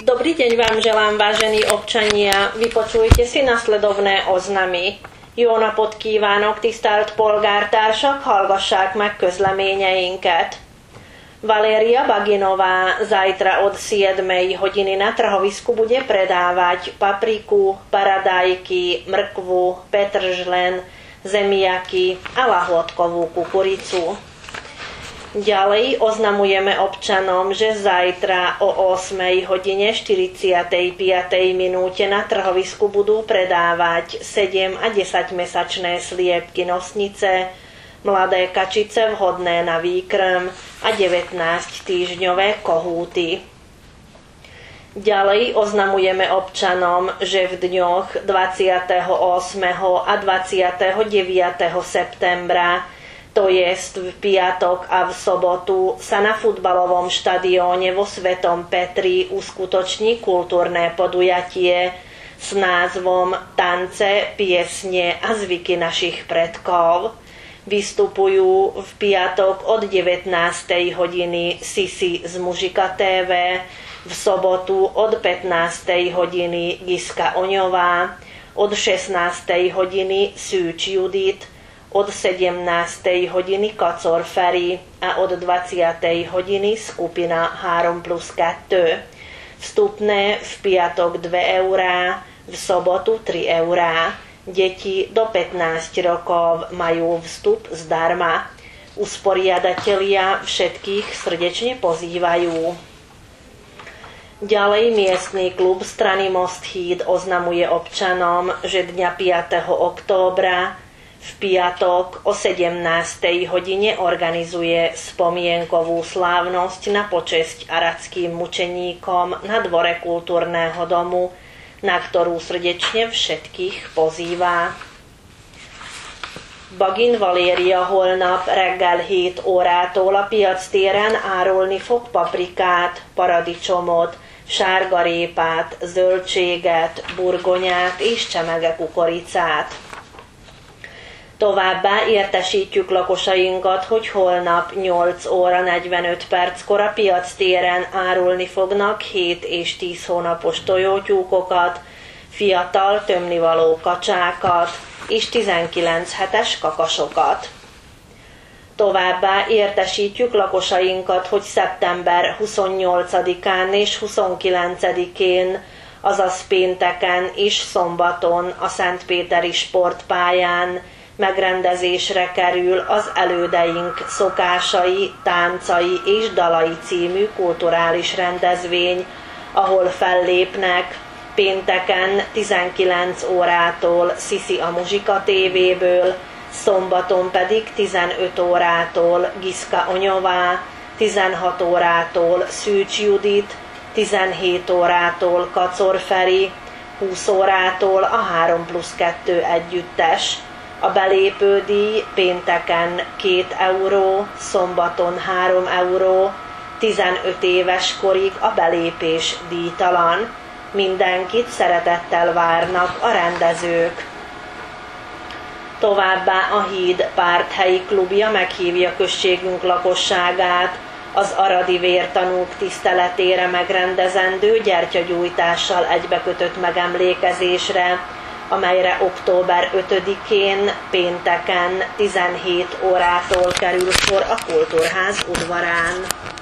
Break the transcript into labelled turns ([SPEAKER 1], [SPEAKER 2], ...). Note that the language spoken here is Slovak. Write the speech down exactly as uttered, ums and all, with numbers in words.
[SPEAKER 1] Dobrý deň vám želám, vážení občania. Vypočujte si nasledovné oznamy. Jó napot kívánok, tisztelt polgártársak, hallgassák meg közleményeinket. Valéria Baginová zajtra od siedmej hodiny na trhovisku bude predávať papriku, paradajky, mrkvu, petržlen, zemiaky a lahôdkovú kukuricu. Ďalej oznamujeme občanom, že zajtra o ôsmej hodine štyridsiatej piatej minúte na trhovisku budú predávať sedem a desaťmesačné sliepky nosnice, mladé kačice vhodné na výkrm a devätnásťtýždňové kohúty. Ďalej oznamujeme občanom, že v dňoch dvadsiateho ôsmeho a dvadsiateho deviateho septembra, to jest v piatok a v sobotu, sa na futbalovom štadióne vo Svetom Petri uskutoční kultúrne podujatie s názvom Tance, piesne a zvyky našich predkov. Vystupujú v piatok od devätnástej hodiny Sisi z Mužika té vé, v sobotu od pätnástej hodiny Giska Oňová, od šestnástej hodiny Szűcs Judit, od sedemnástej hodiny Kacor Feri a od dvadsiatej hodiny skupina három plus kettő. Vstupné v piatok dve eurá, v sobotu tri eurá. Deti do pätnásť rokov majú vstup zdarma. Usporiadatelia všetkých srdečne pozývajú. Ďalej miestny klub strany Most Híd oznamuje občanom, že dňa piateho októbra v piatok o sedemnástej hodine organizuje spomienkovú slávnosť na počesť aradským mučeníkom na dvore kultúrneho domu, na ktorú srdečne všetkých pozývá. Bagin Valéria holnap reggel hét órától a piactéren árulni fog paprikát, paradicsomot, sárgarépát, zöldséget, burgonyát és csemege kukoricát. Továbbá értesítjük lakosainkat, hogy holnap nyolc óra negyvenöt perckor a piactéren árulni fognak hét és tíz hónapos tojótyúkokat, fiatal tömnivaló kacsákat és tizenkilenc hetes kakasokat. Továbbá értesítjük lakosainkat, hogy szeptember huszonnyolcadikán és huszonkilencedikén, azaz pénteken és szombaton a Szentpéteri sportpályán megrendezésre kerül az Elődeink szokásai, táncai és dalai című kulturális rendezvény, ahol fellépnek pénteken tizenkilenc órától Sisi a Muzsika té véből, szombaton pedig tizenöt órától Giska Oňová, tizenhat órától Szűcs Judit, tizenhét órától Kacor Feri, húsz órától a három plusz kettő együttes. A belépődíj pénteken két euró, szombaton három euró, tizenöt éves korig a belépés díjtalan. Mindenkit szeretettel várnak a rendezők. Továbbá a Híd párthelyi klubja meghívja községünk lakosságát az aradi vértanúk tiszteletére megrendezendő gyertyagyújtással egybekötött megemlékezésre, amelyre október ötödikén pénteken tizenhét órától kerül sor a Kultúrház udvarán.